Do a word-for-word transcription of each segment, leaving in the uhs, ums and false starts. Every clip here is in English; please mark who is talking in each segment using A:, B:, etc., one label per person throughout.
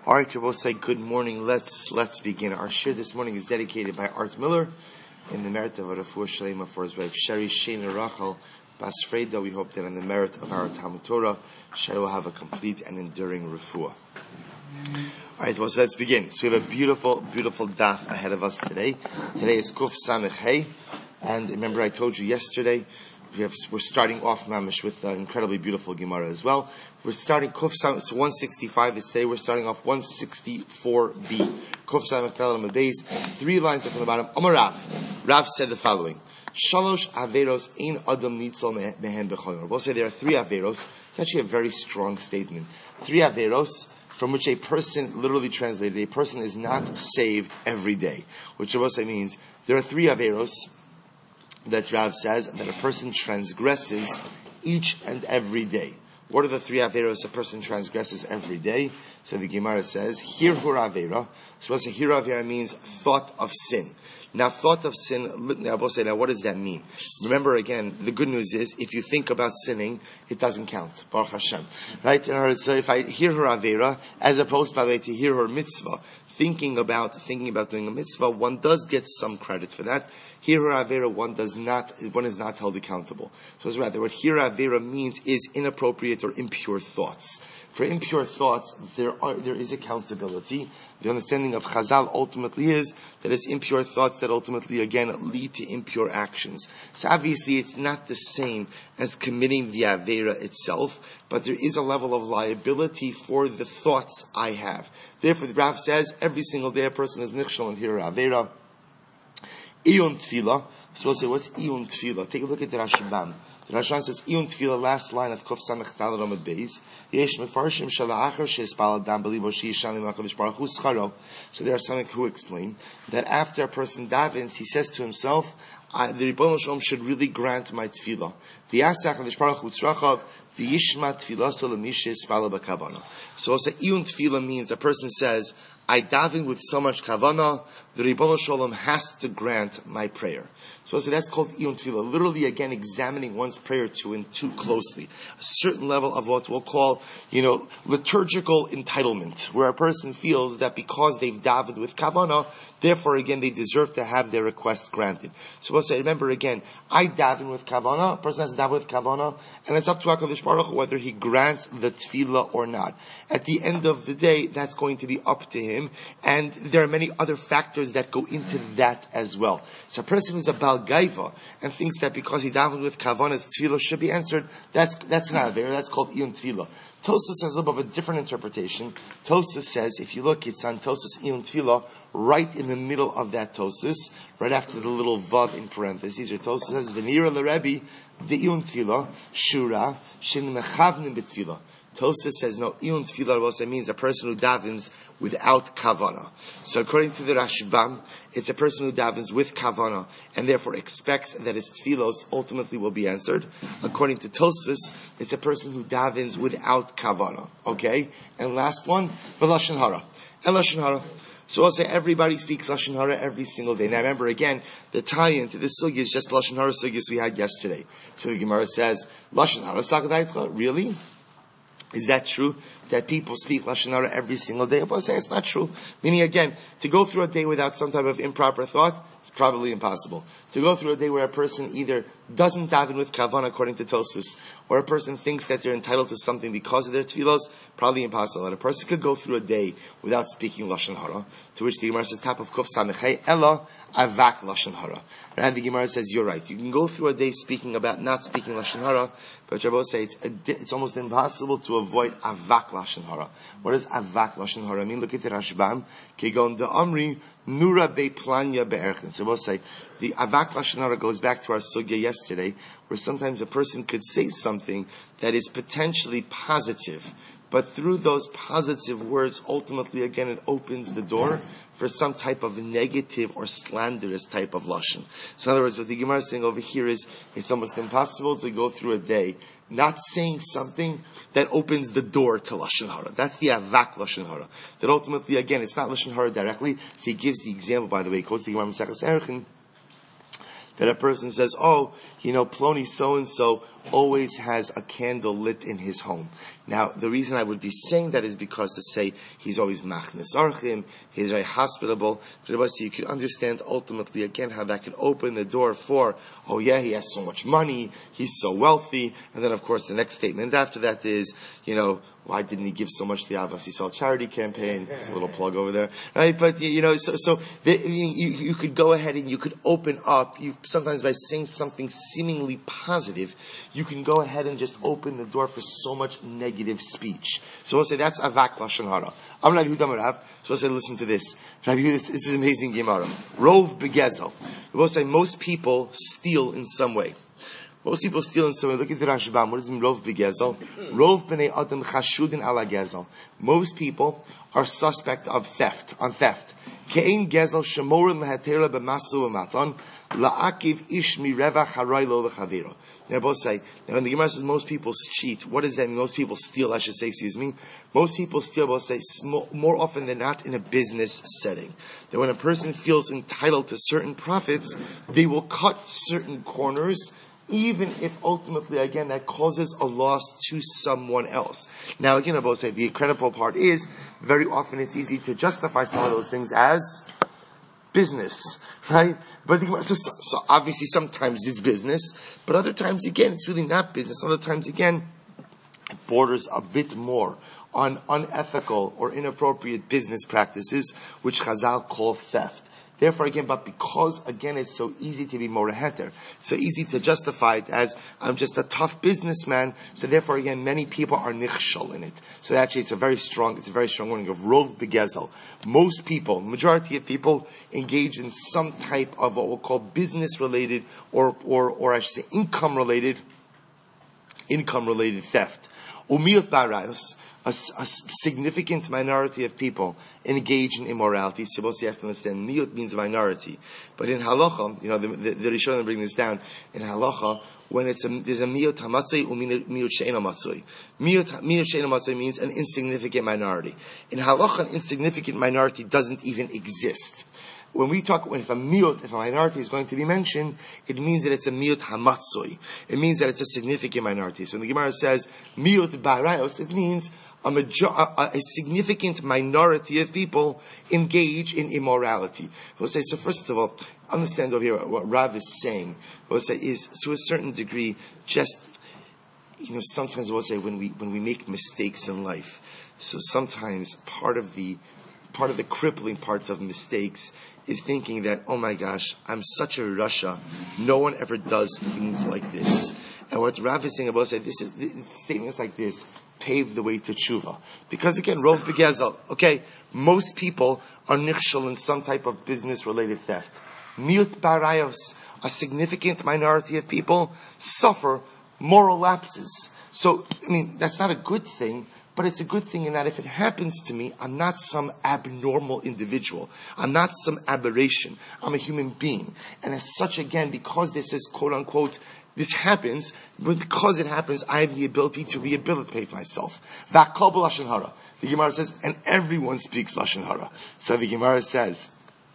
A: All right, we'll say good morning. Let's let's begin. Our shir this morning is dedicated by Art Miller in the merit of a refuah shlema for his wife Sherry Shana Rachel Bas Freda. We hope that in the merit of our Talmud Torah, Sherry will have a complete and enduring refuah. All right, well, so let's begin. So we have a beautiful, beautiful daf ahead of us today. Today is Kuf Samech Hey, and remember I told you yesterday we have, we're starting off mamish with an incredibly beautiful Gemara as well. We're starting Kuf Samech, so one sixty-five is today. We're starting off one sixty-four b. Kuf Samech Tel Base. Three lines are from the bottom. Amar Rav. Rav said the following: Shalosh averos ein adam nitzol mehen b'chomer. We'll say there are three averos. It's actually a very strong statement. Three averos from which a person, literally translated, a person is not saved every day. Which we'll say means there are three averos that Rav says that a person transgresses each and every day. What are the three averos a person transgresses every day? So the Gemara says, Hirhur avera. So what's a Hirhur avera means thought of sin. Now, thought of sin, now we'll say, now what does that mean? Remember again, the good news is, if you think about sinning, it doesn't count. Baruch Hashem. Right? In other words, so if I hear her avera, as opposed, by the way, to hear her mitzvah, thinking about, thinking about doing a mitzvah, one does get some credit for that. Here avera, one does not, one is not held accountable. So it's rather what here avera means is inappropriate or impure thoughts. For impure thoughts, there are, there is accountability. The understanding of Chazal ultimately is that it's impure thoughts that ultimately, again, lead to impure actions. So obviously it's not the same as committing the avera itself, but there is a level of liability for the thoughts I have. Therefore, the Rav says, every single day a person is nichshel and here avera. Iyun Tefillah. So we'll say, what's Iyun Tefillah? Take a look at the Rashbam. The Rashbam says, Iyun Tefillah, last line of Kuf Samech Tal Ramad Beis. Yesh Mefarshim Shala'achar She'espal Adam Belivo She'yisham L'Makadosh Baruch Hu Scharo. So there are some who explain that after a person davens, he says to himself, I, the Ribono Shalom should really grant my Tefillah. V'yasach HaKadosh Baruch Hu Tzrachav V'yishma Tefillah So L'Mishe Espal B'Kavana. So we'll say, Iyun Tefillah means a person says, I daven with so much kavanah, the Ribono Shalom has to grant my prayer. So, so that's called Iyun Tefillah. Literally, again, examining one's prayer too and too closely. A certain level of what we'll call, you know, liturgical entitlement, where a person feels that because they've davened with kavanah, therefore, again, they deserve to have their request granted. So we'll say, remember again, I daven with kavanah, a person has to daven with kavanah, and it's up to HaKadosh Baruch Hu whether he grants the tefillah or not. At the end of the day, that's going to be up to him. And there are many other factors that go into that as well. So a person who's a Bal Gaiva and thinks that because he davened with Kavanas, Tefillah should be answered, that's that's not there. That's called Iyun Tefillah. Tosas has a little bit of a different interpretation. Tosas says, if you look, it's on Tosas Iyun Tefillah, right in the middle of that Tosas, right after the little Vav in parentheses, where Tosas says, V'nira l'Rebbe, the Iyun Tefillah, Shura, Shin Mechavnim B'Tefillah. Tosas says, no, Iyun Tefillah also means a person who davens without kavana. So according to the Rashbam, it's a person who davens with kavana and therefore expects that his tefillos ultimately will be answered. According to Tosas, it's a person who davens without kavana. Okay? And last one, v'lashon hara. And lashon hara. So I'll say everybody speaks Lashon Hara every single day. Now remember again, the tie-in to this sugi is just Lashon Hara sugis we had yesterday. So the Gemara says, Lashon Hara sakadayitcha? Really? Is that true? That people speak Lashon Hara every single day? I'll say it's not true. Meaning again, to go through a day without some type of improper thought, it's probably impossible. To go through a day where a person either doesn't daven with kavan according to Tosas, or a person thinks that they're entitled to something because of their tefillos, probably impossible. And a person could go through a day without speaking Lashon Hara, to which the Gemara says, top of Kuf Samechei, Ella, Avak Lashon Hara. And the Gemara says, you're right. You can go through a day speaking about not speaking Lashon Hara, but Rabbi say it's, a, it's almost impossible to avoid Avak Lashon Hara. What does Avak Lashon Hara mean? Look at the Rashbam. Kegon de Amri, Nura be Planya be'erchen. So we'll say, the Avak Lashon Hara goes back to our sugya yesterday, where sometimes a person could say something that is potentially positive, but through those positive words, ultimately, again, it opens the door for some type of negative or slanderous type of lashon. So in other words, what the Gemara is saying over here is, it's almost impossible to go through a day not saying something that opens the door to Lashon Hara. That's the Avak Lashon Hara. That ultimately, again, it's not Lashon Hara directly. So he gives the example, by the way, he quotes the Gemara Maseches Erechim, that a person says, oh, you know, Ploni so-and-so always has a candle lit in his home. Now, the reason I would be saying that is because to say he's always machnes archim, he's very hospitable. But you could understand ultimately again how that could open the door for, oh yeah, he has so much money, he's so wealthy, and then of course the next statement after that is, you know, why didn't he give so much to the Avas Yisrael charity campaign? It's a little plug over there, right? But you know, so so the, you you could go ahead and you could open up. You sometimes by saying something seemingly positive, you can go ahead and just open the door for so much negative speech. So we'll say that's avak lashon hara. I'm Rav Yehuda Marav. So we'll say, listen to this. Rav Yehuda, this, this is amazing Gemara. Rov begezel. We'll say most people steal in some way. Most people steal in some way. Look at the Rashbam. What does it mean, Rov begezel? Rov b'nei adam chashudin ala gezel. Most people are suspect of theft, on theft. Ke'ein gezel shemorim lehatera b'masu v'matan la'akiv ish mirevach haray lo l'chaviro. Now both say, now when the Gemara says most people cheat, what does that mean? Most people steal, I should say, excuse me. Most people steal, both say, more often than not in a business setting. That when a person feels entitled to certain profits, they will cut certain corners, even if ultimately, again, that causes a loss to someone else. Now, again, I both say, the incredible part is, very often it's easy to justify some of those things as business, right? But the, so, so obviously sometimes it's business, but other times again, it's really not business. Other times again, it borders a bit more on unethical or inappropriate business practices, which Chazal call theft. Therefore, again, but because, again, it's so easy to be moreheter, so easy to justify it as, I'm just a tough businessman, so therefore, again, many people are nichshol in it. So actually, it's a very strong, it's a very strong warning of rov begezel. Most people, majority of people, engage in some type of what we'll call business-related, or, or, or I should say, income-related, income-related theft. Umiyot barayos. A, a significant minority of people engage in immorality. So you have to understand, miyut means minority. But in halacha, you know, the, the, the Rishonim bring this down. In halacha, when it's a, there's a miyut hamatzoi or miyut she'ena matzoi. Miyut she'ena matzoi means an insignificant minority. In halacha, an insignificant minority doesn't even exist. When we talk, when if a miyut, if a minority is going to be mentioned, it means that it's a miyut hamatzoi. It means that it's a significant minority. So when the Gemara says miyut barayos, it means A, major, a, a significant minority of people engage in immorality. We'll say, so first of all, understand over here what Rav is saying. We'll say is, to a certain degree, just, you know, sometimes we'll say when we, when we make mistakes in life, so sometimes part of the, part of the crippling parts of mistakes is thinking that, oh my gosh, I'm such a Rasha, no one ever does things like this. And what Rav is saying about, say, this is, statements like this pave the way to tshuva. Because again, rov begezel, okay, most people are nichshel in some type of business-related theft. Miyut barayos, a significant minority of people, suffer moral lapses. So, I mean, that's not a good thing, but it's a good thing in that if it happens to me, I'm not some abnormal individual. I'm not some aberration. I'm a human being. And as such, again, because this is quote-unquote this happens, but because it happens, I have the ability to rehabilitate myself. V'akol b'lashon hara. The Gemara says, and everyone speaks lashon hara. So the Gemara says,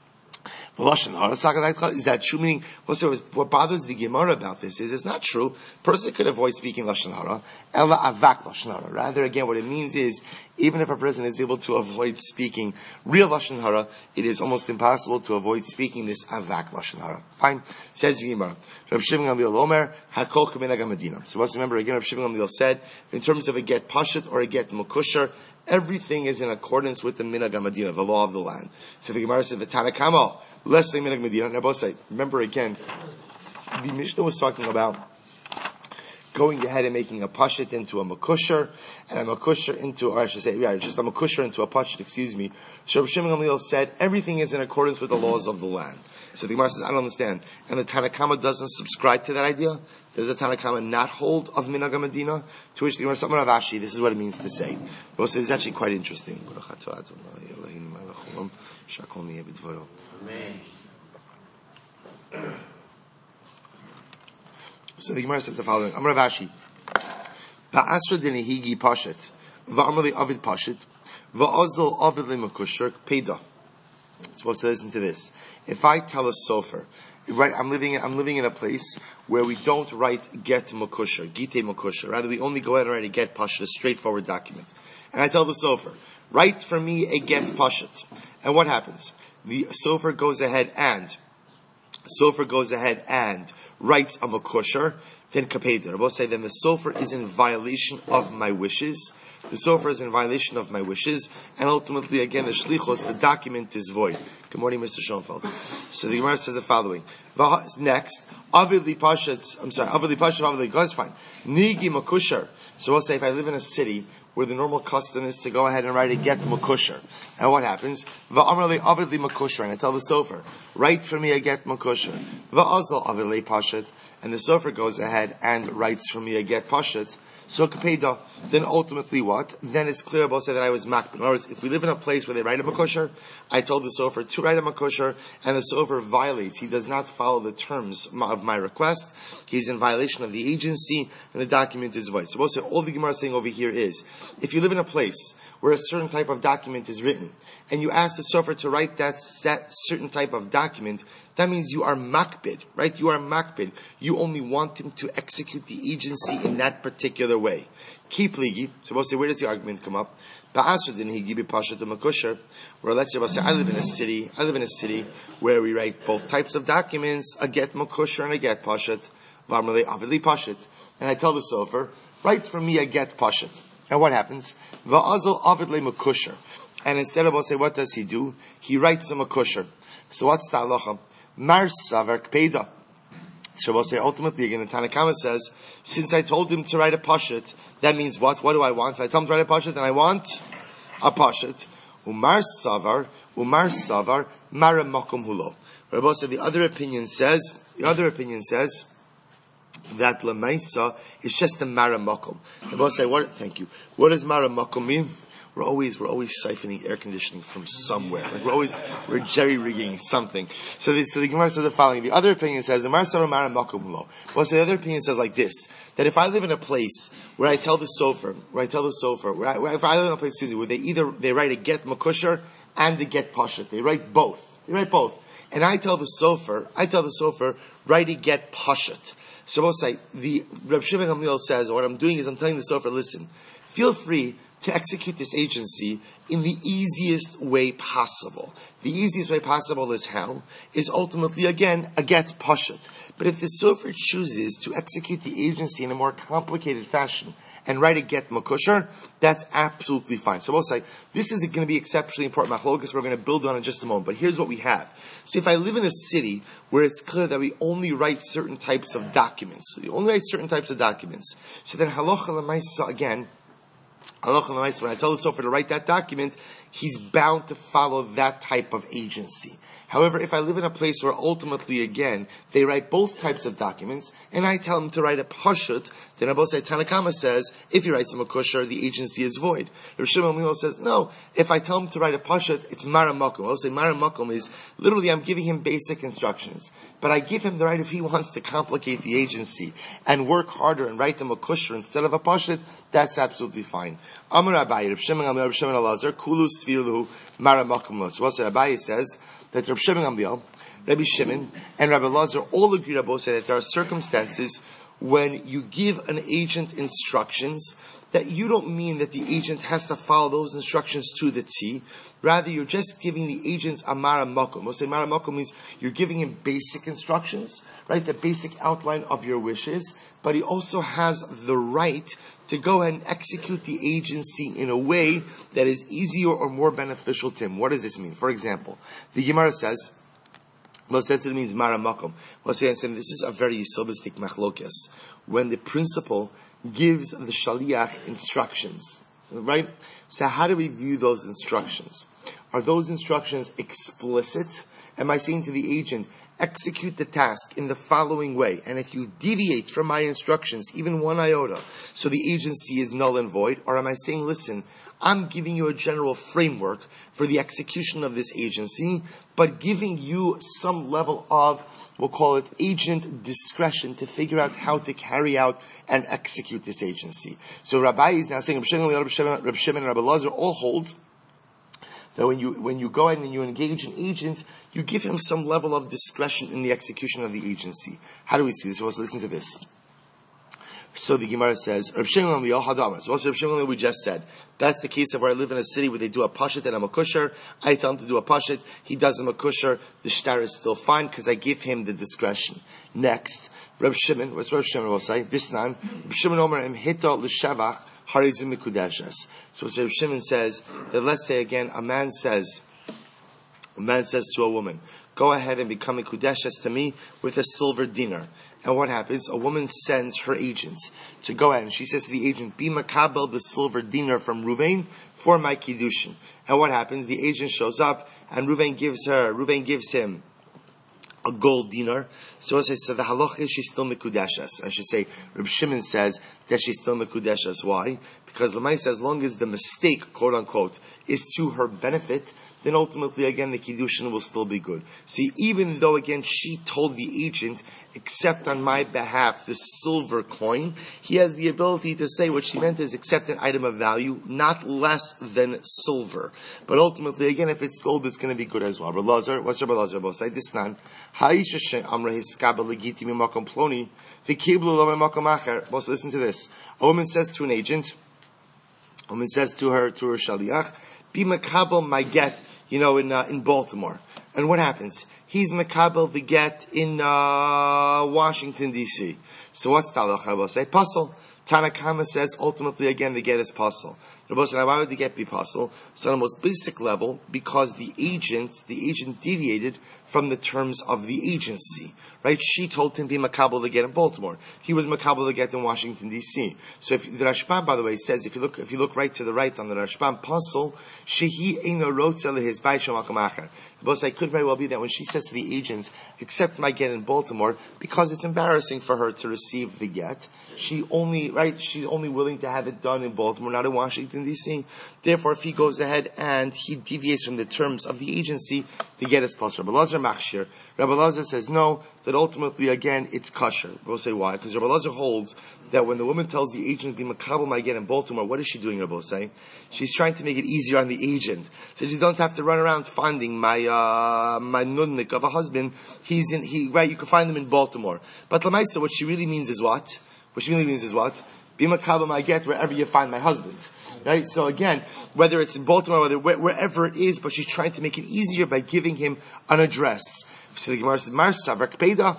A: lashon hara, is that true? Meaning, well, so what bothers the Gemara about this is it's not true. Person could avoid speaking lashon hara, ela avak lashon hara. Rather, again, what it means is, even if a person is able to avoid speaking real lashon hara, it is almost impossible to avoid speaking this avak lashon hara. Fine. Says the Gemara. Rav Shimon Gamliel Omer hakol k'minhag Medina. So let's remember again. Rav Shimon Gamliel said, in terms of a get pashut or a get mukusher, everything is in accordance with the minhag Medina, the law of the land. So the Gemara said, "V'tana kamo less than minhag Medina." And I both say, remember again, the Mishnah was talking about going ahead and making a pashut into a makusher, and a makusher into, or I should say, yeah, just a makusher into a pashut, excuse me. So Rav Shimon Gamliel said, everything is in accordance with the laws of the land. So the Gemara says, I don't understand. And the Tanna Kama doesn't subscribe to that idea? Does the Tanna Kama not hold of Minhag Medina? To which the Gemara says, Rav Ashi, this is what it means to say. But it's actually quite interesting. Amen. So the Gemara says the following: Amar Rav Ashi, Ba'asra denehigi pashet, va'amali avid pashet, va'azal avid lemakusher peda. So let's listen to this. If I tell a sofer right? I'm living, I'm living in a place where we don't write get makusher, gite makusher. Rather, we only go ahead and write a get pashat, a straightforward document. And I tell the sofer, write for me a get pashat. And what happens? The sofer goes ahead and, sofer goes ahead and writes a makusher, then kapeder. I will say then the sofer is in violation of my wishes. The sofer is in violation of my wishes, and ultimately, again, the shlichos, the document is void. Good morning, Mister Schoenfeld. So the Gemara says the following. Next, avid li pashat, I'm sorry, avid li pashat, avid li go, it's fine. Nigi makusher. So we'll say if I live in a city where the normal custom is to go ahead and write a get makusher. And what happens? Va'amar li avid li makusher, and I tell the sofer, write for me a get makusher. Va'azal avid li pashat, and the sofer goes ahead and writes for me a get pashat. So kapeda, then ultimately what? Then it's clear about say that I was makbid. In other words, if we live in a place where they write a makusher, I told the sofer to write a makusher, and the sofer violates. He does not follow the terms of my request. He's in violation of the agency, and the document is void. So we'll say all the Gemara is saying over here is, if you live in a place where a certain type of document is written, and you ask the sofer to write that, that certain type of document, that means you are makbid, right? You are makbid. You only want him to execute the agency in that particular way. Keep ligi. So we'll say, where does the argument come up? Ba'asr he give pasha to makusher. Where let's say, we'll say, I live in a city. I live in a city where we write both types of documents: a get makusher and a get pashat. V'amrei avidli pashat. And I tell the sofer, write for me a get pashat. And what happens? Va'azal avidli makusher. And instead of, we'll say, what does he do? He writes a makusher. So what's the halacha? Mar savar kpeda. So we'll say ultimately again, the Tanakama says, since I told him to write a pashat, that means what? What do I want? If I tell him to write a pashat, then I want a pashat. Umar savar, umar savar, mara makom hulo. Rabbi said the other opinion says, the other opinion says that lemaisa is just a mara makom. Rabbi say, what? Thank you. What does mara makom mean? We're always, we're always siphoning air conditioning from somewhere. Like we're always, we're jerry-rigging something. So the, so the Gemara says the following. The other opinion says, well, so the other opinion says like this, that if I live in a place where I tell the sofer, where I tell the sofer, where, I, where if I live in a place, excuse me, where they either, they write a get makusher and a get pashat. They write both. They write both. And I tell the sofer, I tell the sofer, write a get pashat. So we'll say, the, Reb Shimon Gamliel says, what I'm doing is I'm telling the sofer, listen, feel free to execute this agency in the easiest way possible. The easiest way possible is how? Is ultimately, again, a get pashat. But if the sofer chooses to execute the agency in a more complicated fashion and write a get makusher, that's absolutely fine. So we'll say, this is going to be exceptionally important machlokas we're going to build on in just a moment. But here's what we have. See, if I live in a city where it's clear that we only write certain types of documents, we only write certain types of documents, so then halacha l'maisa, again, when I tell the sofer to write that document, he's bound to follow that type of agency. However, if I live in a place where ultimately, again, they write both types of documents, and I tell them to write a pashut, then Abba Say Tanakama says, if he writes a makusher, the agency is void. Rav Shimon Gamliel says, no, if I tell him to write a pashut, it's mara makom. I'll say mara makom is, literally I'm giving him basic instructions. But I give him the right if he wants to complicate the agency and work harder and write a makusher instead of a pashut, that's absolutely fine. Amar Abaye, Rav Shimon Gamliel, Rav Shimon Elazar, kulu svirlu mara makom. So also Abaye says, that Rav Shimon Gamliel, Rabbi Shimon, and Rabbi Elazar all agree, Rabbi say that there are circumstances when you give an agent instructions that you don't mean that the agent has to follow those instructions to the T. Rather, you're just giving the agent a mara makom. We'll say mara makom means you're giving him basic instructions, right? The basic outline of your wishes, but he also has the right to go ahead and execute the agency in a way that is easier or more beneficial to him. What does this mean? For example, the Gemara says, most sense it means mara makom. Well, say, this is a very yisodistic machlokes. When the principal gives the shaliach instructions, right? So how do we view those instructions? Are those instructions explicit? Am I saying to the agent, execute the task in the following way, and if you deviate from my instructions, even one iota, so the agency is null and void? Or am I saying, listen, I'm giving you a general framework for the execution of this agency, but giving you some level of, we'll call it agent discretion to figure out how to carry out and execute this agency. So Rabbi is now saying, Reb Shimon, Reb Shimon, and Rabbi Elazar all hold that when you when you go ahead and you engage an agent, you give him some level of discretion in the execution of the agency. How do we see this? Well, let's listen to this. So the Gemara says, Reb Shimon Hadamas. What's Reb Shimon we just said? That's the case of where I live in a city where they do a pashit and a makusher. I tell him to do a pashit. He does a makusher. The shtar is still fine because I give him the discretion. Next, Reb Shimon. What's Reb Shimon will say? This time, Reb Shimon Omer em hita l'shavach harizum mikudeshes. So what Reb Shimon says that let's say again, a man says, a man says to a woman, go ahead and become a kudeshes to me with a silver dinar. And what happens? A woman sends her agent to go ahead, and she says to the agent, "Be makabel the silver dinar from Ruvain for my kiddushin." And what happens? The agent shows up, and Ruvain gives her, Ruvain gives him a gold dinar. So I say, so the halach is she's still mekudeshes. I should say, Reb Shimon says that she's still mekudeshes. Why? Because Lamai says, as long as the mistake, quote unquote, is to her benefit, then ultimately, again, the kiddushin will still be good. See, even though, again, she told the agent, accept on my behalf the silver coin, he has the ability to say what she meant is accept an item of value, not less than silver. But ultimately, again, if it's gold, it's going to be good as well. Rabbi Lazar, what's Rabbi Lazar about? Say this nan. Ha'isha she'amra hiskaba legiti mimakom ploni v'kiblu lo mimakom acher. Well, listen to this. A woman says to an agent, a woman says to her, to her shaliach, be makabel my get, you know, in uh, in Baltimore. And what happens? He's makabel the get in uh, Washington, D C So what's the halacha? I will say puzzle. Tanakama says ultimately again the get is puzzle. Rabbi said, why would the get be puzzle? So on the most basic level, because the agent, the agent deviated from the terms of the agency. Right? She told him to be makabel the get in Baltimore. He was makabel the get in Washington, D C So if the Rashbam, by the way, says if you look if you look right to the right on the Rashbam puzzle, shehi eino rotze lehis bayit shel makom acher. But it could very well be that when she says to the agent, accept my get in Baltimore, because it's embarrassing for her to receive the get, she only, right, she's only willing to have it done in Baltimore, not in Washington, D C Therefore, if he goes ahead and he deviates from the terms of the agency, the get is possible. Rabbi Lazar machshir. Rabbi Lazar says no, that ultimately, again, it's kosher. We'll say why. Because Rabbi Lazar holds that when the woman tells the agent, be makabel my get in Baltimore, what is she doing, Rabbi say? She's trying to make it easier on the agent. So you don't have to run around finding my, uh, my nudnik of a husband. He's in, he, right, you can find him in Baltimore. But Lamaisa, what she really means is what? What she really means is what? Be makabel my get wherever you find my husband. Right? So again, whether it's in Baltimore, whether wherever it is, but she's trying to make it easier by giving him an address. So the Gemara says, Mar Savrak Peda,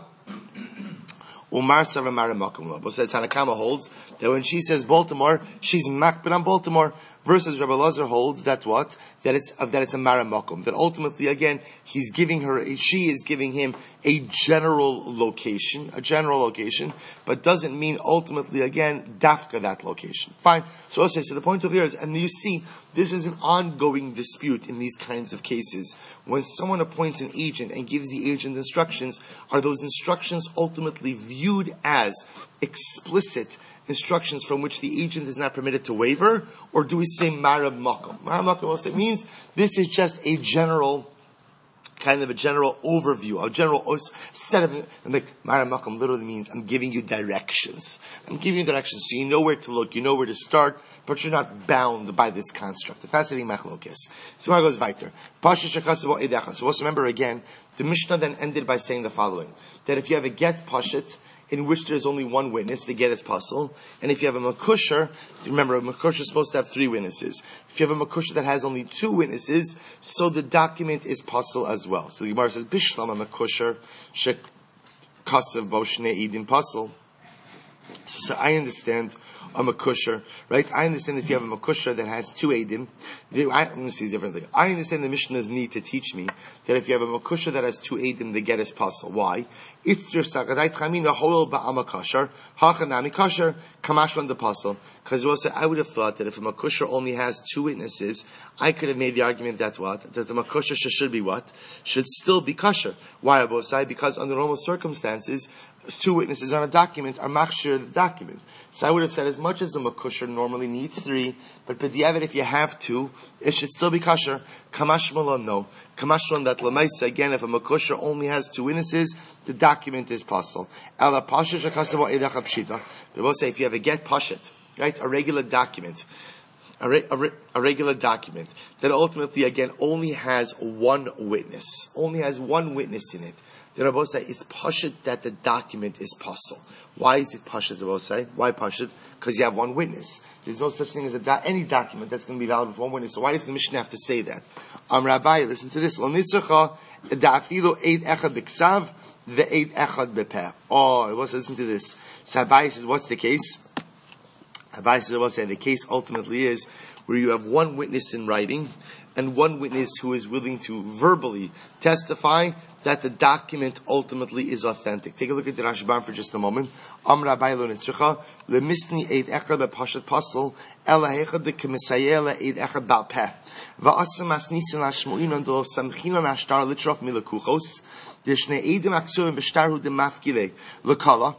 A: Umar Savra Maramakum. But the Tanakama holds that when she says Baltimore, she's makbid on Baltimore. Versus Rabbi Lazar holds that what? That it's, uh, that it's a maramakum. That ultimately, again, he's giving her, a, she is giving him a general location, a general location, but doesn't mean ultimately, again, dafka that location. Fine. So I'll say, so the point of here is, and you see, this is an ongoing dispute in these kinds of cases. When someone appoints an agent and gives the agent instructions, are those instructions ultimately viewed as explicit instructions from which the agent is not permitted to waver, or do we say marab makom? Marab makom also means this is just a general, kind of a general overview, a general set of, and like marab makom literally means I'm giving you directions. I'm giving you directions so you know where to look, you know where to start, but you're not bound by this construct. The fascinating machlokes. So I goes weiter. So also remember again, the Mishnah then ended by saying the following: that if you have a get pashit, in which there's only one witness, the get is puzzle. And if you have a makusher, remember a makusher is supposed to have three witnesses. If you have a makusher that has only two witnesses, so the document is puzzle as well. So the Gemara says, Bishlam a makusher, shek kasev boshne idin puzzle. So I understand a makusher, right? I understand if you have a makusher that has two edim, I'm going to see differently. I understand the Mishnah's need to teach me that if you have a makusher that has two edim, the get is puzzle. Why? If you're sakadai tchamina holol ba'ama kasher, hachanami kasher, kamashlan the puzzle. Because we'll say, I would have thought that if a makusher only has two witnesses, I could have made the argument that what? That the makusher should be what? Should still be kasher. Why, Rabbi Osai? Because under normal circumstances, two witnesses on a document are machshir the document. So I would have said as much as a makusher normally needs three, but b'diavad if you have two, it should still be kasher. Kamashmalon, no. Kamashmalon that lamaisa, again, if a makusher only has two witnesses, the document is puzzle. Ela pasha shakasavo edach pshita. But we'll say if you have a get pashit, right, a regular document, a, re, a, re, a regular document that ultimately, again, only has one witness, only has one witness in it, the Rabbi say it's pashut that the document is pasul. Why is it pashut, Rabbi say? Why pashut? Because you have one witness. There's no such thing as a do- any document that's going to be valid with one witness. So why does the Mishnah have to say that? Um, Rabbi, listen to this. Lo nitzracha da'afilu eid echad b'ksav ve'eid echad b'peh. Oh, Rabbi say, listen to this. So Rabbi says, what's the case? Rabbi says, Rabbi say, the case ultimately is where you have one witness in writing and one witness who is willing to verbally testify that the document ultimately is authentic. Take a look at the Rashbam for just a moment. Am Rabbi lo nitzracha lemisni eid echad b'pashat pasel ela hechad dekemesayela eid echad ba'al peh va'asam asnisin lashmo'inon dov samchinon ashtar litrof milakuchos deshne eidim aksurim b'shtarhu demafkile lekala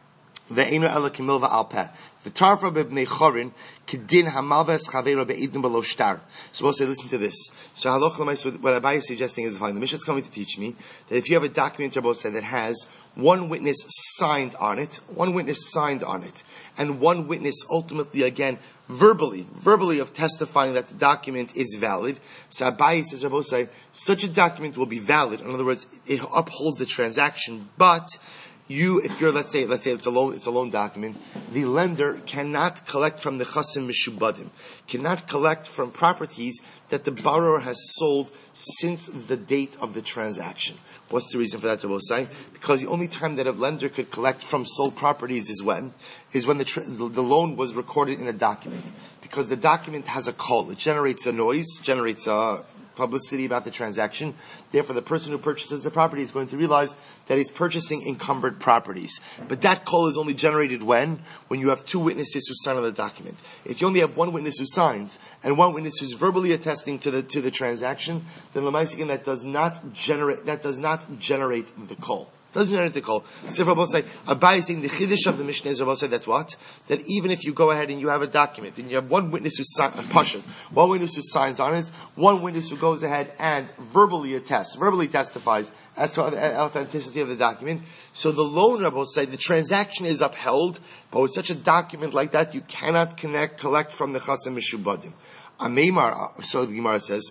A: ve'enu ela kimil va'al peh v'tarfa b'bnei chorin kedin hamalves chavera be'idim below shtar. So we'll say, listen to this. So halacha l'mais, what Abai is suggesting is the following. The Mishnah is coming to teach me that if you have a document, Rabbi say, that has one witness signed on it, one witness signed on it, and one witness ultimately, again, verbally, verbally of testifying that the document is valid. So Abai says, Rabbi say, such a document will be valid. In other words, it upholds the transaction, but you, if you're, let's say, let's say it's a loan, it's a loan document, the lender cannot collect from the chasim mishubadim, cannot collect from properties that the borrower has sold since the date of the transaction. What's the reason for that, Rabbi say? Because the only time that a lender could collect from sold properties is when, is when the, tra- the loan was recorded in a document. Because the document has a call, it generates a noise, generates a publicity about the transaction. Therefore, the person who purchases the property is going to realize that he's purchasing encumbered properties. But that call is only generated when? When you have two witnesses who sign on the document. If you only have one witness who signs and one witness who's verbally attesting to the to the transaction, then l'maisikin that does not generate that does not generate the call. Doesn't generate the call. So if Rabbi say, Abai is saying the chiddush of the Mishnah is Rabbi say that's what? That even if you go ahead and you have a document and you have one witness who signs a pasha, one witness who signs on it, one witness who goes ahead and verbally attests, verbally testifies as to the authenticity of the document. So the loan, Rabbi say, the transaction is upheld, but with such a document like that, you cannot connect, collect from the chasim mishubadim. Ameimar, so the Gemara says,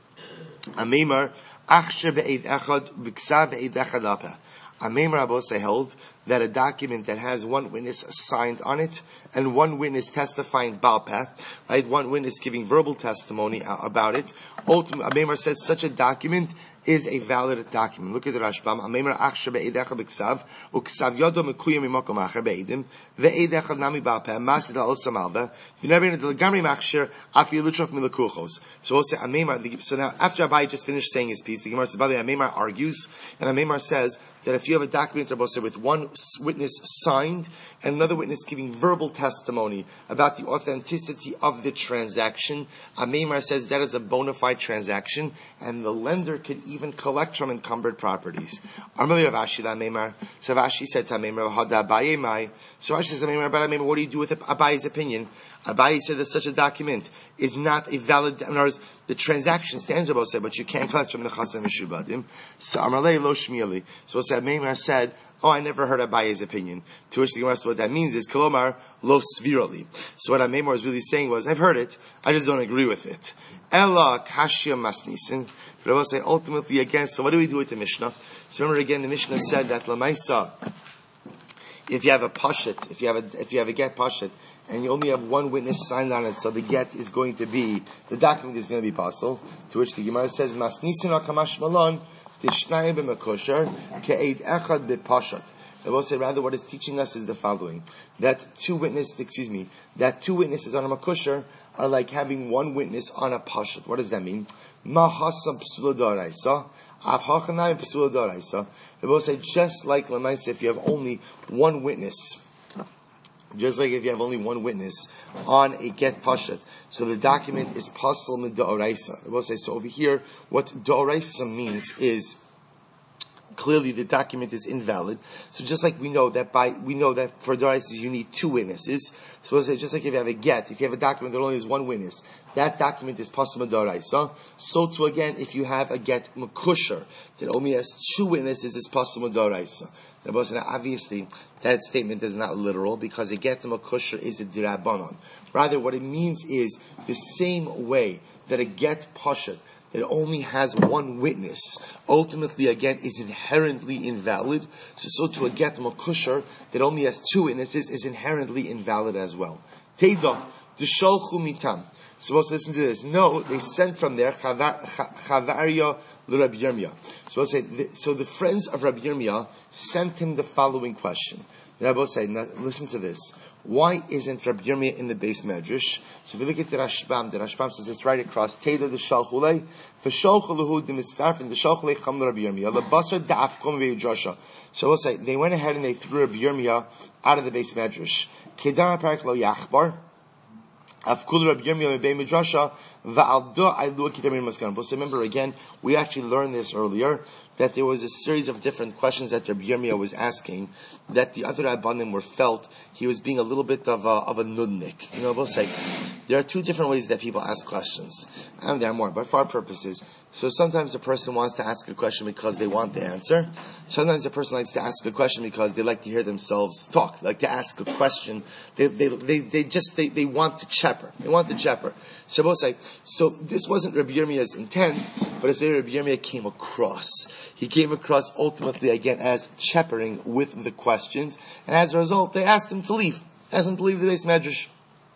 A: Ameimar, achshe be'ed echad, b'ksav be'ed echad apeh. Ameim Rabosei held that a document that has one witness signed on it and one witness testifying balpeh, right? One witness giving verbal testimony about it. Ultimately, Ameimar says such a document is a valid document. Look at the Rashbam. Ameimar achshe be'edecha b'ksav u'ksav yodo mekuyim mimakom acher be'edim ve'edecha nami balpeh masid al-osam alva v'nebein the-legamri machsher afi lutrof milakuchos. So we'll say Ameimar. So now, after Abai just finished saying his piece, the Gemara says, by the way, Ameimar argues, and Ameimar says that if you have a document, Rabbi said, with one witness signed and another witness giving verbal testimony about the authenticity of the transaction, Ameimar says that is a bona fide transaction, and the lender could even collect from encumbered properties. Armeli Rav Ashi Ameimar. So Rav Ashi said to Ameimar, "Hada Abaye mai." So Rashi says to Ameimar, "But Ameimar, what do you do with Abaye's opinion?" Abaye said that such a document is not a valid. In other words, the transaction stands, Rabbi said, but you can't collect from the chasim mishubadim. So Amarlei lo shmieli. So Ameimar said, "Oh, I never heard Abaye's opinion." To which the Gemara said, what that means is kolomar lo svirali. So what Ameimar was really saying was, I've heard it, I just don't agree with it. Ella kashya masnisin. But I will say ultimately again. So what do we do with the Mishnah? So remember again, the Mishnah said that lamaisa, if you have a pashit, if you have a if you have a get pashit, and you only have one witness signed on it, so the get is going to be, the document is going to be possible. To which the Gemara says, masnisin akamash malon tishnayim b'makosher ke'ed echad b'pashat. I will say rather what it's teaching us is the following: that two witnesses, excuse me, that two witnesses on a makosher are like having one witness on a pashat. What does that mean? Mahasam psula d'oraisa, avhachanayim psula d'oraisa. I will say just like l'maisa, if you have only one witness. Just like if you have only one witness on a get pashat, so the document is pasul mid da'oraisa. I will say so over here. What da'oraisa means is clearly the document is invalid. So just like we know that by we know that for Doraisa you need two witnesses. So we'll say just like if you have a get, if you have a document that only has one witness, that document is possible Doraisa. So too again, if you have a get Makusher that only has two witnesses, is possible Doraisa. Obviously, that statement is not literal because a get Makusher is a Dirabanan. Rather, what it means is the same way that a get Pashat that only has one witness, ultimately again is inherently invalid. So, so to a get makusher that only has two witnesses is inherently invalid as well. Teida, the shalchu mitam. So let's listen to this. No, they sent from there Chavaria l'Rabbi Yirmiyah. So we'll say, so the friends of Rabbi Yirmiyah sent him the following question. The Rabbi will say, now listen to this. Why isn't Rabbi Yirmiyah in the base medrash? So if you look at the Rashbam, the Rashbam says it's right across. Teda the Shalchulei, v'Shalchuluhu the Mitzarfin, the Shalchulei Cham Rabbi Yirmiyah, lebasar da'afkom ve'yujosha. So we'll say they went ahead and they threw Rabbi Yirmiyah out of the base medrash. Kedar parak lo yachbar. Afkul Rabbi Yirmiyah mebei midrasha va'aldo ailu kitamin maskan. But remember again, we actually learned this earlier, that there was a series of different questions that Rabbi Yirmiyah was asking, that the other Rabbanim were felt he was being a little bit of a, of a nudnik. You know, we'll say, there are two different ways that people ask questions. And there are more, but for our purposes. So sometimes a person wants to ask a question because they want the answer. Sometimes a person likes to ask a question because they like to hear themselves talk. They like to ask a question. They, they, they, they just, they, they want to chepper. They want to chepper. So we'll say, so this wasn't Rabbi Yirmiyah's intent, but it's where Rabbi Yirmiyah came across. He came across ultimately again as cheppering with the questions, and as a result, they asked him to leave. Asked him to leave the base medrash.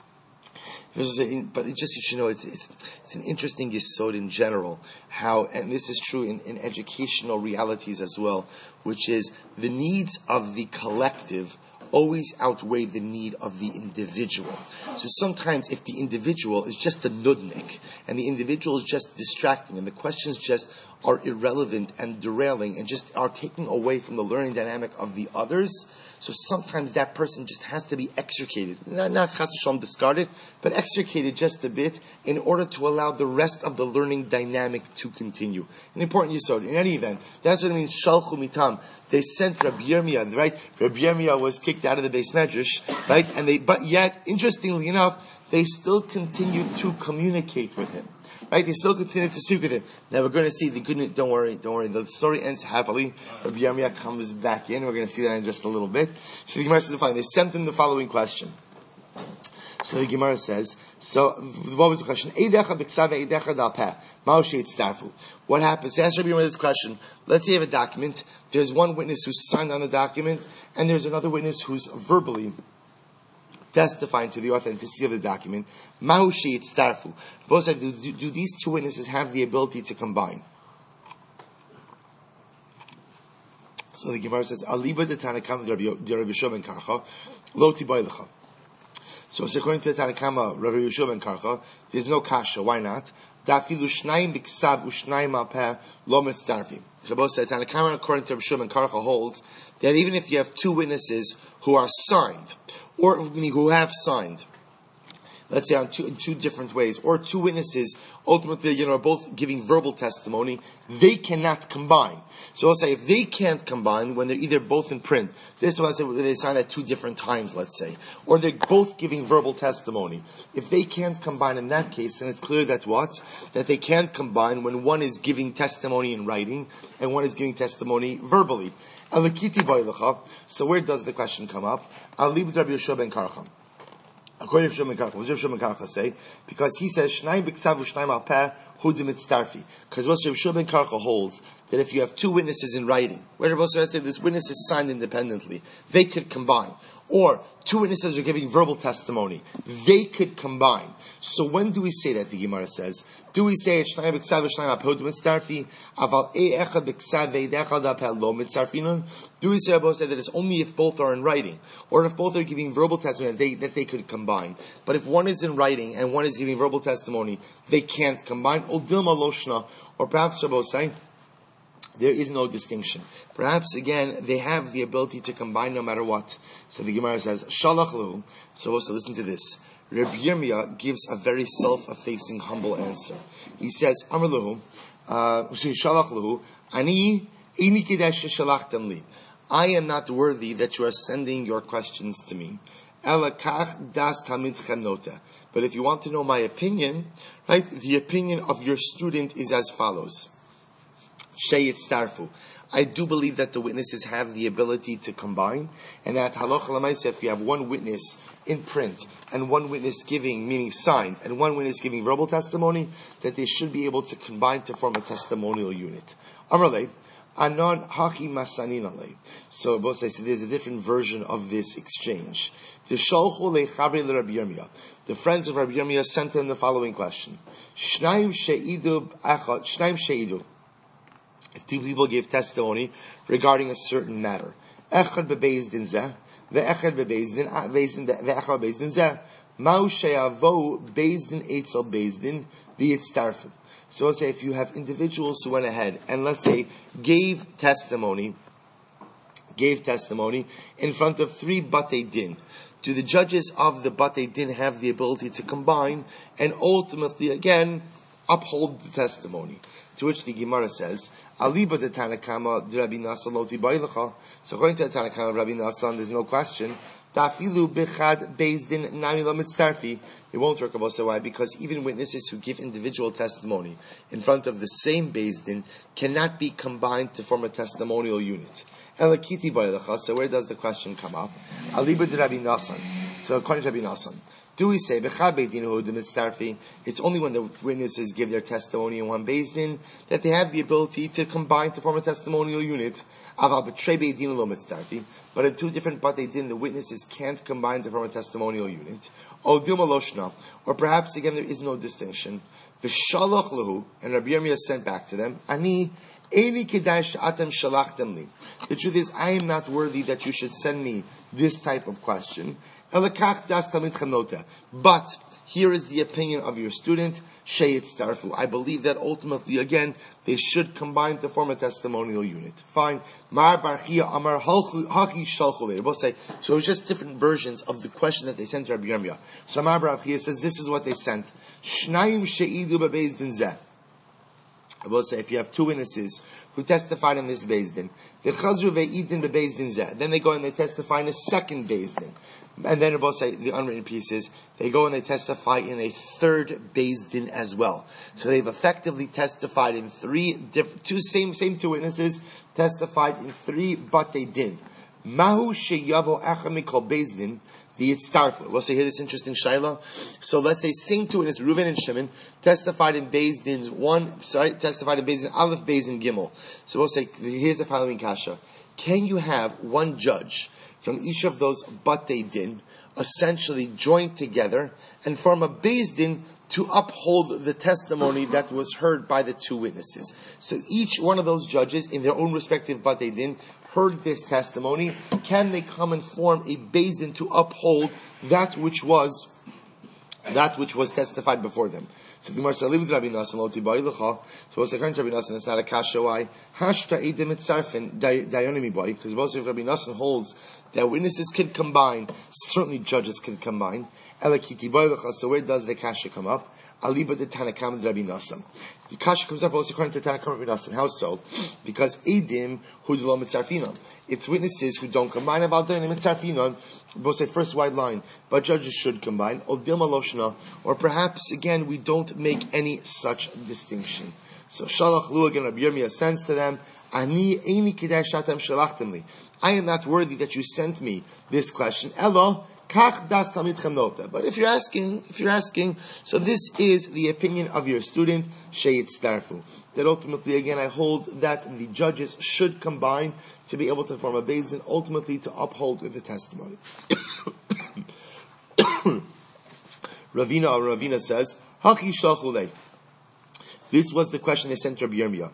A: But it just, you should know, it's, it's, it's an interesting yesod in general, how, and this is true in, in educational realities as well, which is the needs of the collective always outweigh the need of the individual. So sometimes if the individual is just a nudnik, and the individual is just distracting, and the questions just are irrelevant and derailing, and just are taking away from the learning dynamic of the others, so sometimes that person just has to be extricated. Not, not chas v'shalom discarded, but extricated just a bit in order to allow the rest of the learning dynamic to continue. An important yesod. In any event, that's what it means, shalchu mitam. They sent Rabbi Yirmiyah, right? Rabbi Yirmiyah was kicked out of the base medrash, right? And they, but yet, interestingly enough, they still continued to communicate with him. Right? They still continue to speak with him. Now we're going to see the good news. Don't worry, don't worry. The story ends happily. Rabbi Yirmiyah comes back in. We're going to see that in just a little bit. So the Gemara says the following. They sent him the following question. So the Gemara says, so what was the question? What happens? So ask Rabbi Yirmiyah this question. Let's say you have a document. There's one witness who's signed on the document, and there's another witness who's verbally testifying to the authenticity of the document. Mahu sheyitztarfu. Both said, do, do these two witnesses have the ability to combine? So the Gemara says, Aliba de Tanakama Rabbi Yeshua ben Karcha, lo tiboy lecha. So according to the Tanakama Rabbi Yeshua ben Karcha, there's no kasha. Why not? Dafilu shnayim biksav ushnayim alpeh lo mitztarfim. So both said, Tanakama according to Rabbi Yeshua ben Karcha holds that even if you have two witnesses who are signed, or meaning who have signed, let's say on two, in two different ways, or two witnesses ultimately, you know, are both giving verbal testimony, they cannot combine. So let's say if they can't combine when they're either both in print, this one, let's say they sign at two different times, let's say, or they're both giving verbal testimony. If they can't combine in that case, then it's clear that what? That they can't combine when one is giving testimony in writing and one is giving testimony verbally. So where does the question come up? I'll leave with Rabbi Yeshua ben Karcha. According to Rabbi Yeshua ben Karcha, what does Rabbi Yeshua ben Karcha say? Because he says, Shnayim b'ksav u'shnayim al peh hu d'mitztarfi. Because what Rabbi Yeshua ben Karcha holds, that if you have two witnesses in writing, where Rabbi Yeshua says this witness is signed independently, they could combine. Or two witnesses are giving verbal testimony, they could combine. So when do we say that, the Gemara says? Do we say Shnayim b'ksav u'shnayim al peh hu d'mitztarfi, aval e echad b'ksav ve'ed al peh lo mitztarfinun? Do we say, Rabbi say that it's only if both are in writing, or if both are giving verbal testimony that they, that they could combine? But if one is in writing and one is giving verbal testimony, they can't combine. Or dilma loshna, or perhaps Rabbi say there is no distinction. Perhaps again they have the ability to combine no matter what. So the Gemara says shalach lahu. So also listen to this. Rabbi Yirmiyah gives a very self-effacing, humble answer. He says, Amar lahu, uh, shalach lahu, ani Eini kedesh shalachtem li. I am not worthy that you are sending your questions to me. Ela kach das tamidchem nota. But if you want to know my opinion, right, the opinion of your student is as follows. Sheyit starfu. I do believe that the witnesses have the ability to combine, and that halacha l'maaseh, if you have one witness in print and one witness giving, meaning signed, and one witness giving verbal testimony, that they should be able to combine to form a testimonial unit. Amrle, anon haki masanin alei. So both say, so there's a different version of this exchange. The sholchu lechavri l'Rabbi Yirmiyah. The friends of Rabbi Yirmiyah sent him the following question: Shnaim sheidu achad, shnaim sheidu. If two people give testimony regarding a certain matter, echad bebeis din zeh, ve'echad bebeis din ve'echad bebeis din zeh, ma'u she'avo beis din eitzel beis din v'yitztarfu. So let's say if you have individuals who went ahead and let's say gave testimony, gave testimony in front of three batei din. Do the judges of the batei din have the ability to combine and ultimately again uphold the testimony? To which the Gemara says, Aliba de Tanakama Rabbi Nassan Loti Bailacha. So according to the Tanakama Rabbi Nassan, there's no question. Tafilu Bichad Bezdin Nami Lamitztarfi. It won't work about so why? Because even witnesses who give individual testimony in front of the same Bezdin cannot be combined to form a testimonial unit. Elakiti Bailacha. So where does the question come up? Aliba de Rabbi Nassan. So according to Rabbi Nassan, do we say it's only when the witnesses give their testimony in one beis din that they have the ability to combine to form a testimonial unit? But in two different batei din, the witnesses can't combine to form a testimonial unit. Or perhaps again there is no distinction. And Rabbi Yirmiyah sent back to them, Ani the truth is, I am not worthy that you should send me this type of question. But here is the opinion of your student, Sheyit Starfu. I believe that ultimately, again, they should combine to form a testimonial unit. Fine. Mar Barchia Amar Haki Shalchule. They both say, so it was just different versions of the question that they sent to Rabbi Yirmiyah. So Mar Barchia says, this is what they sent. Shnayim Sheidu Bebeis Din Zeh. I will say, if you have two witnesses who testified in this beis din, the chazru ve'idin bebeis din zeh, then they go and they testify in a second beis din, and then both say the unwritten pieces, they go and they testify in a third beis din as well. So they've effectively testified in three different, two same same two witnesses testified in three batei din. Mahu sheyavo echad mikol beis din. The Yitztarfu. We'll say here this interesting shaila. So let's say same two witnesses, Reuven and Shimon, testified in Beis Din's one, sorry, testified in Beis Din, Aleph, Beis Din, Gimel. So we'll say, here's the following kasha. Can you have one judge from each of those batei din essentially join together and form a Beis Din to uphold the testimony that was heard by the two witnesses? So each one of those judges in their own respective batei din heard this testimony. Can they come and form a beis din to uphold that which was that which was testified before them? So the Gemara says, "Liv Rabbi Nassan Loti Bailacha." So what's the current Rabbi Nassan? It's not a kasha. Why? Hashta edim etzarfen dayanimi boy. Because both of Rabbi Nassan holds that witnesses can combine. Certainly, judges can combine. Elakiti Bailacha. So where does the kasha come up? Aliba de Tanakam Rabbi Nassan. The kasha comes up also according to Tanakam Rabbi Nassan. How so? Because edim hu d'lo mitzarfinon. It's witnesses who don't combine about their mitzarfinon. Both say first wide line, but judges should combine. Or dilma loshna, or perhaps again we don't make any such distinction. So shalach lu again Rabbi Yirmiyah sends to them, Ani eini kedai shatem shalachtem li. I am not worthy that you sent me this question. Elo. But if you're asking, if you're asking, so this is the opinion of your student, Sheyit Starfu. That ultimately, again, I hold that the judges should combine to be able to form a beis din, ultimately to uphold the testimony. Ravina or Ravina says, Haki shalchulei. This was the question they sent to Rabbi Yirmiyah.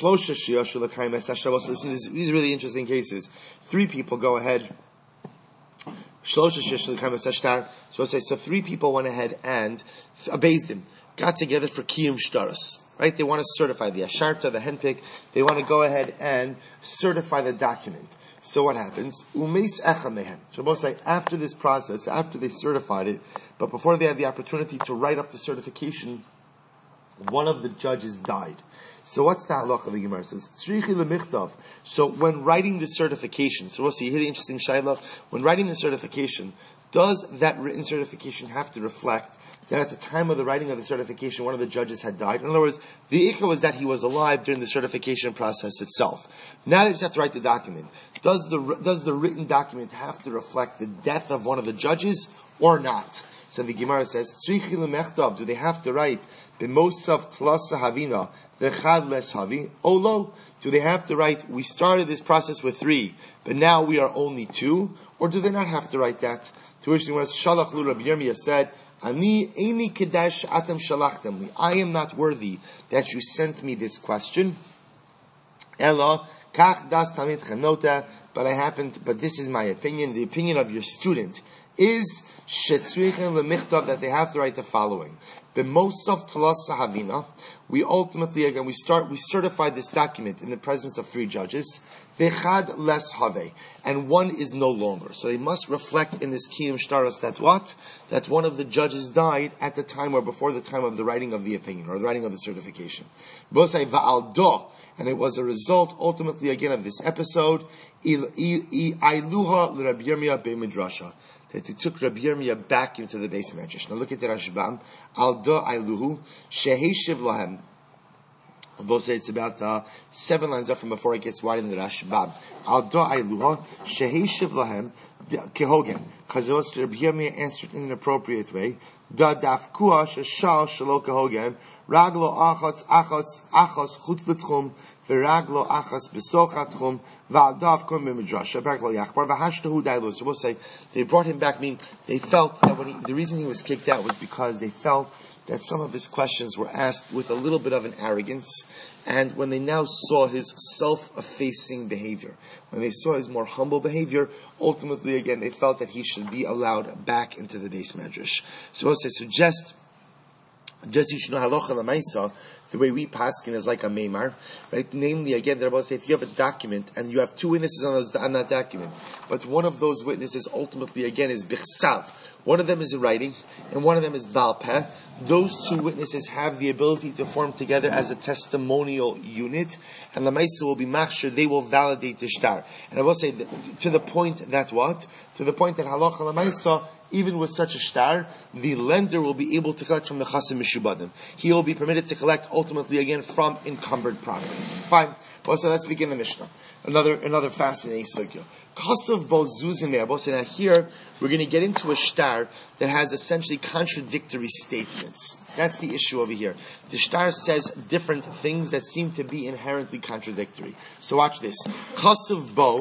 A: Listen, these are really interesting cases. Three people go ahead. So we'll say, so three people went ahead and a beis din got together for kiyum shtaros, right? They want to certify the asharta, the henpik. They want to go ahead and certify the document. So what happens? Umeis echa mehen. So we'll say, after this process, after they certified it, but before they had the opportunity to write up the certification, one of the judges died. So what's the halacha? The Gemara says, Tzrichi lemichtav. So when writing the certification, so we'll see, you hear the interesting shayla, when writing the certification, does that written certification have to reflect that at the time of the writing of the certification, one of the judges had died? In other words, the ikra was that he was alive during the certification process itself. Now they just have to write the document. Does the does the written document have to reflect the death of one of the judges or not? So the Gemara says, Tzrichi lemechtav. Do they have to write b'mosav tlasa havina v'chad les havi? Olo. Do they have to write, we started this process with three, but now we are only two? Or do they not have to write that? To which the Gemara Shalach lu Rabbi Yirmiyah said, Ani eini kedash atem shalachtem li. I am not worthy that you sent me this question. Ella kach das tamid chanota. But I happened. But this is my opinion. The opinion of your student is shetzrichen lemichtav, that they have to write the following. B'mosav tlas havina. We ultimately again we start we certify this document in the presence of three judges. V'chad les have, and one is no longer. So they must reflect in this kiyum shtaros that what? That one of the judges died at the time or before the time of the writing of the opinion, or the writing of the certification. Bosai va'aldo, and it was a result, ultimately again, of this episode, iluha l'Rabbi Yirmiyah be'midrasha, that they took Rabbi Yirmiyah back into the base medrash. Now look at the Rashbam. Aldo iluhu sheheshiv lahem. Both say it's about uh, seven lines up from before it gets wide in the Rashbam. Al da iluha sheheshiv lahem kehogen, because it was Rabbi Yirmiyah answered in an appropriate way. Da dafkua sheshal shelo kehogen raglo achos achos achos chut l'tchum v'raglo achos b'socha tchum v'al dafkum b'midrasha berklo yachbar v'hashtahu dailu. So we'll say they brought him back. Meaning they felt that when he, the reason he was kicked out was because they felt that some of his questions were asked with a little bit of an arrogance, and when they now saw his self-effacing behavior, when they saw his more humble behavior, ultimately again they felt that he should be allowed back into the base medrash. So I suggest, just you should know halacha l'maisa, the way we paskin is like a meimar, right? Namely, again, they're about to say, if you have a document and you have two witnesses on, those, on that document, but one of those witnesses ultimately again is bichsav, one of them is in writing, and one of them is Baal Peh. Those two witnesses have the ability to form together as a testimonial unit, and the Maisa will be machshir, they will validate the shtar. And I will say, that to the point that what? To the point that halacha l'maisa, even with such a shtar, the lender will be able to collect from the chasim mishubadim. He will be permitted to collect ultimately again from encumbered properties. Fine. Well, so let's begin the Mishnah. Another another fascinating sugya. Kasav bo zuzin me'abos. Now here we're going to get into a shtar that has essentially contradictory statements. That's the issue over here. The shtar says different things that seem to be inherently contradictory. So watch this. Kasav bo.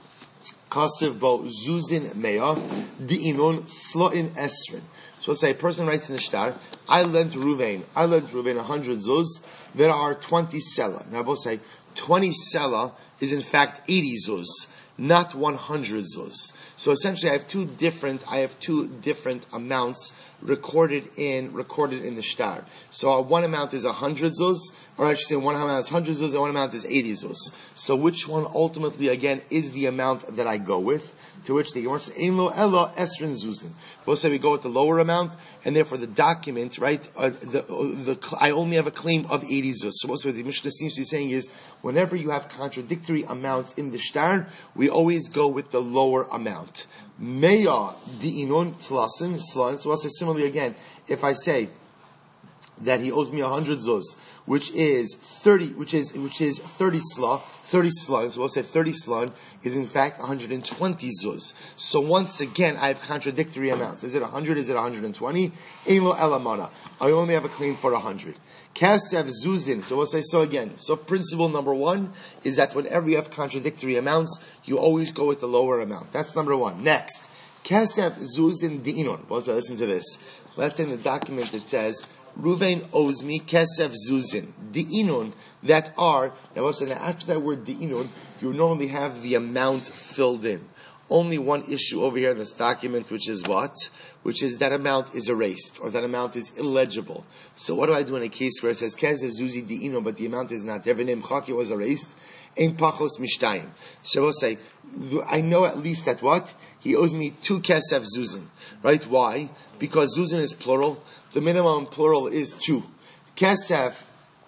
A: Kasav bo zuzin me'a di'inun slo'in esrin. So let's say a person writes in the shtar, I lent Ruvain, I lent Ruvain a hundred zuz, there are twenty selah. Now both say, twenty selah is in fact eighty zuz, not one hundred zuz. So essentially I have two different, I have two different amounts recorded in, recorded in the shtar. So one amount is one hundred zuz, or I should say one amount is one hundred zuz, and one amount is eighty zuz. So which one ultimately again is the amount that I go with? To which the Gemara says, "Ein lo elo esrin zuzin." Both say we go with the lower amount, and therefore the document, right? Uh, the, uh, the I only have a claim of eighty zuz. So what the Mishnah seems to be saying is, whenever you have contradictory amounts in the shtar, we always go with the lower amount. Meya di'inun tlasin slan. So I'll say similarly again. If I say that he owes me a hundred zuz, which is thirty, which is which is thirty sla, thirty slun. So we'll say thirty slun is in fact one hundred and twenty zuz. So once again, I have contradictory amounts. Is it a hundred? Is it one hundred and twenty? Ein lo elamana. I only have a claim for a hundred. Kasev zuzin. So we'll say so again. So principle number one is that whenever you have contradictory amounts, you always go with the lower amount. That's number one. Next, kasev zuzin di'inon. We'll say, listen to this. Let's say in the document it says, Ruvain owes me kesef zuzin, di'inun, that are, now listen, after that word di'inun, you normally have the amount filled in. Only one issue over here in this document, which is what? Which is that amount is erased, or that amount is illegible. So what do I do in a case where it says kesef zuzi di'inun, but the amount is not there? V'nem chaki was erased. Ein pachos mishtayim. So we'll say, I know at least that what? He owes me two kesef zuzin. Right? Why? Because zuzin is plural. The minimum plural is two. Kesef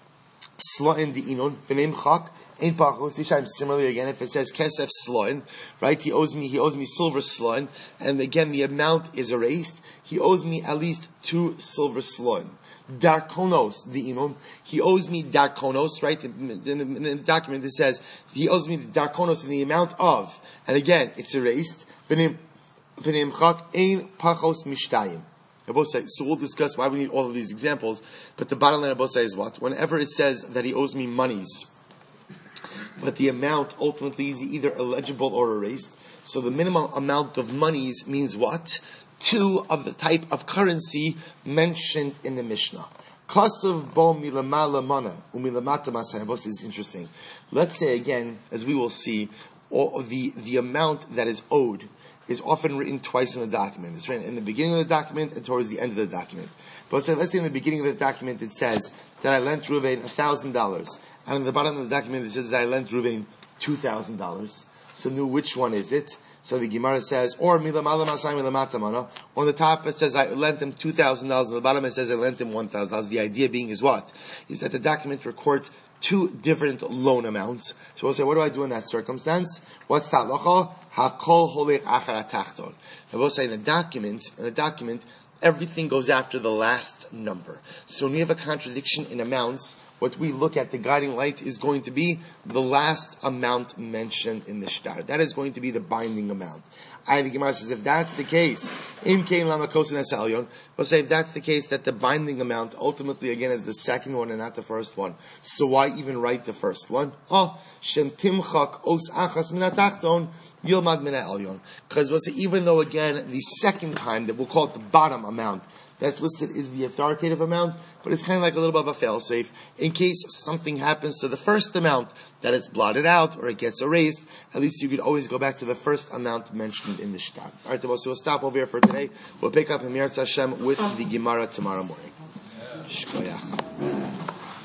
A: Sloin di Inon, V'neim Chak, Ein Pachos Yishayim. Similarly, again, if it says Kesef Sloin, right, he owes me, he owes me silver Sloin, and again, the amount is erased, he owes me at least two silver Sloin. Darkonos di Inon, he owes me Darkonos, right, in the, in the document it says, he owes me the Darkonos in the amount of, and again, it's erased, V'neim Chak, Ein Pachos Mishtayim. So we'll discuss why we need all of these examples, but the bottom line of Abosai is what? Whenever it says that he owes me monies, but the amount ultimately is either illegible or erased, so the minimum amount of monies means what? Two of the type of currency mentioned in the Mishnah. Kasav bo milamala mana umilamata masay. Abosai is interesting. Let's say again, as we will see, all the, the amount that is owed is often written twice in the document. It's written in the beginning of the document and towards the end of the document. But so let's say in the beginning of the document it says that I lent Ruvain one thousand dollars. And in the bottom of the document it says that I lent Ruvain two thousand dollars. So now which one is it? So the Gemara says, or milamala masay milamata mana. On the top it says I lent him two thousand dollars. On the bottom it says I lent him one thousand dollars. The idea being is what? Is that the document records two different loan amounts. So we'll say, what do I do in that circumstance? What's that halacha? Hakol holech achar hatachton. I will say in a document, in a document, everything goes after the last number. So when we have a contradiction in amounts, what we look at, the guiding light, is going to be the last amount mentioned in the shtar. That is going to be the binding amount. I, the Gemara says, if that's the case, im kein lamakosin esalyon, we'll say if that's the case, that the binding amount ultimately again is the second one and not the first one. So why even write the first one? Oh, shem timchak os achas min hatachton yilmad min ha'elyon. Because we'll say even though again the second time that we'll call it the bottom amount that's listed is the authoritative amount, but it's kind of like a little bit of a fail-safe. In case something happens to the first amount that is blotted out or it gets erased, at least you could always go back to the first amount mentioned in the shtar. Alright, so we'll stop over here for today. We'll pick up Hamirat Hashem with the Gemara tomorrow morning. Shkoyach.